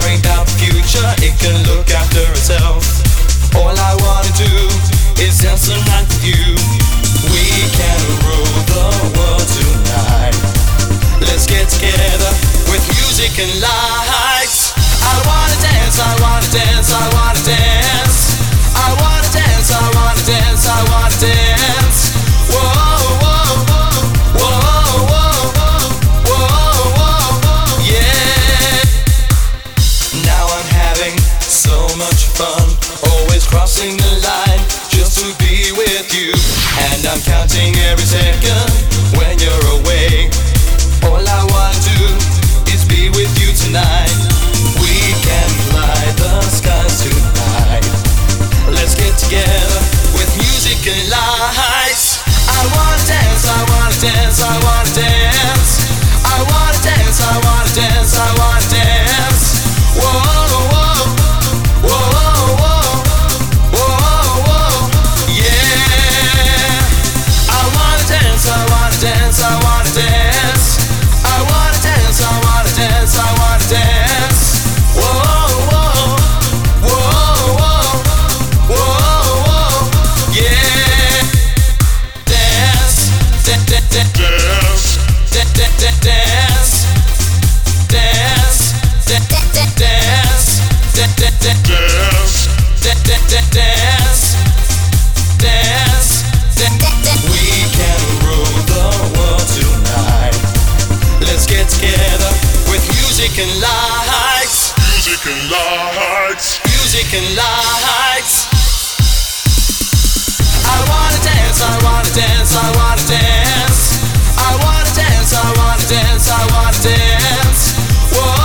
caring about the future, it can look after itself. All I wanna do is dance the night with you. We can rule the world tonight. Let's get together with music and lights. I wanna dance, I wanna dance, I wanna dance. I wanna dance, I wanna dance, I wanna dance. Whoa, whoa, whoa, whoa, whoa, whoa, whoa, yeah. Now I'm having so much fun, always crossing the line just to be with you. And I'm counting every second when you're away. All I wanna do is be with you tonight. We can fly the skies tonight. Let's get together with music and lights. I wanna dance, I wanna dance, I wanna dance. I wanna dance, I wanna dance, I wanna dance. Whoa, whoa, whoa, whoa, whoa, whoa, yeah. I wanna dance, I wanna dance, I wanna dance. I wanna dance, I wanna dance, I wanna dance. Whoa, whoa, whoa, whoa, whoa, whoa, yeah. Dance, dance, dance, dance, dance, dance, dance, dance, dance. We can rule the world tonight. Let's get together with music and lights. Music and lights. Music and lights. I wanna dance, I wanna dance, I wanna dance. I wanna dance, I wanna dance, I wanna dance. Whoa.